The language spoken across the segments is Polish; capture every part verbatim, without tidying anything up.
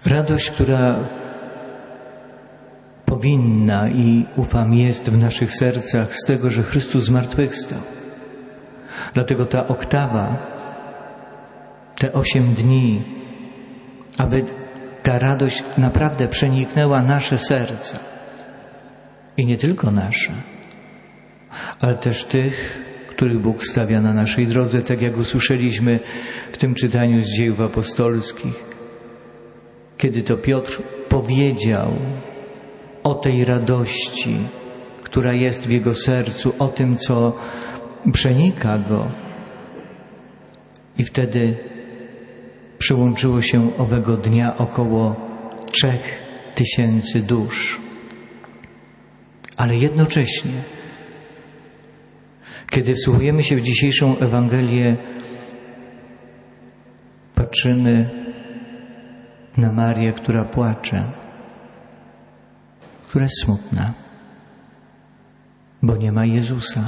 Radość, która powinna i ufam jest w naszych sercach z tego, że Chrystus zmartwychwstał. Dlatego ta oktawa, te osiem dni, aby ta radość naprawdę przeniknęła nasze serca. I nie tylko nasze, ale też tych, których Bóg stawia na naszej drodze, tak jak usłyszeliśmy w tym czytaniu z Dziejów Apostolskich. Kiedy to Piotr powiedział o tej radości, która jest w jego sercu, o tym, co przenika go. I wtedy przyłączyło się owego dnia około trzech tysięcy dusz. Ale jednocześnie, kiedy wsłuchujemy się w dzisiejszą Ewangelię, patrzymy na Marię, która płacze, która jest smutna, bo nie ma Jezusa.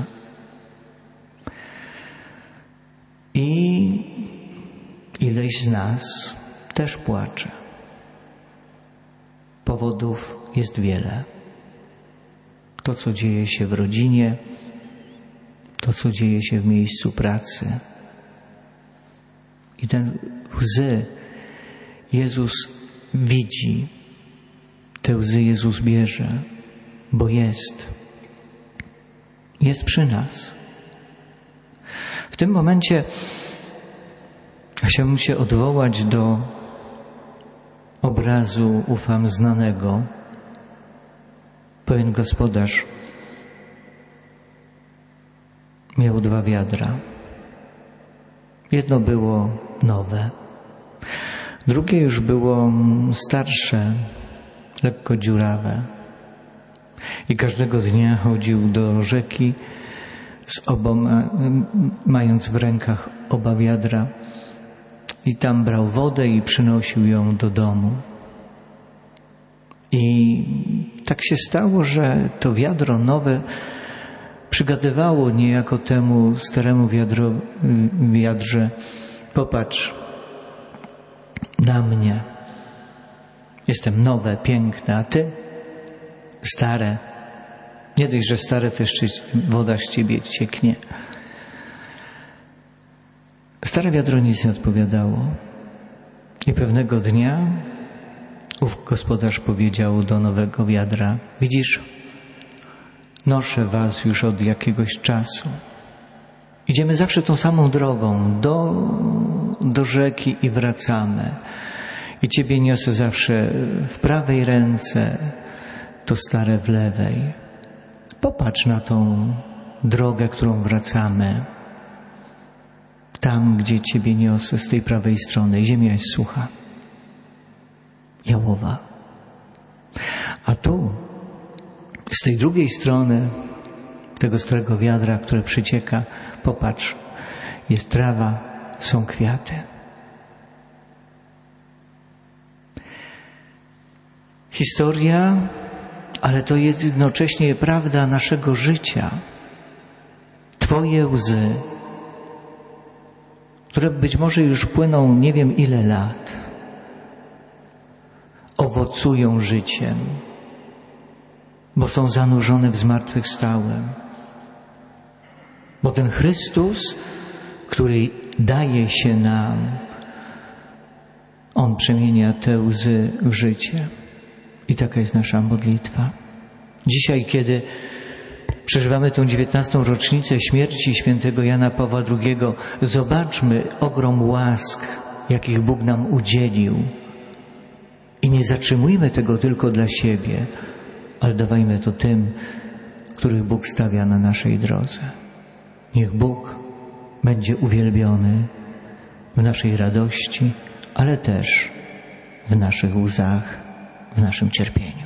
I ileś z nas też płacze. Powodów jest wiele. To, co dzieje się w rodzinie, to, co dzieje się w miejscu pracy. I ten łzy Jezus widzi. Te łzy Jezus bierze, bo jest. Jest przy nas. W tym momencie chciałbym się odwołać do obrazu, ufam, znanego. Pewien gospodarz miał dwa wiadra. Jedno było nowe, drugie już było starsze, lekko dziurawe. I każdego dnia chodził do rzeki z oboma, mając w rękach oba wiadra, i tam brał wodę i przynosił ją do domu. I tak się stało, że to wiadro nowe przygadywało niejako temu staremu wiadro, wiadrze: popatrz na mnie. Jestem nowe, piękne, a ty stare. Nie dość, że stare, to jeszcze woda z ciebie cieknie. Stare wiadro nic nie odpowiadało. I pewnego dnia ów gospodarz powiedział do nowego wiadra: widzisz, noszę was już od jakiegoś czasu. Idziemy zawsze tą samą drogą, do, do rzeki i wracamy. I ciebie niosę zawsze w prawej ręce, to stare w lewej. Popatrz na tą drogę, którą wracamy. Tam, gdzie ciebie niosę, z tej prawej strony, ziemia jest sucha, jałowa. A tu, z tej drugiej strony tego starego wiadra, które przecieka, popatrz, jest trawa, są kwiaty. Historia, ale to jest jednocześnie prawda naszego życia. Twoje łzy, które być może już płyną nie wiem ile lat, owocują życiem, bo są zanurzone w zmartwychwstałym. Bo ten Chrystus, który daje się nam, On przemienia te łzy w życie. I taka jest nasza modlitwa. Dzisiaj, kiedy przeżywamy tę dziewiętnastą rocznicę śmierci świętego Jana Pawła drugiego, zobaczmy ogrom łask, jakich Bóg nam udzielił. I nie zatrzymujmy tego tylko dla siebie, ale dawajmy to tym, których Bóg stawia na naszej drodze. Niech Bóg będzie uwielbiony w naszej radości, ale też w naszych łzach, w naszym cierpieniu.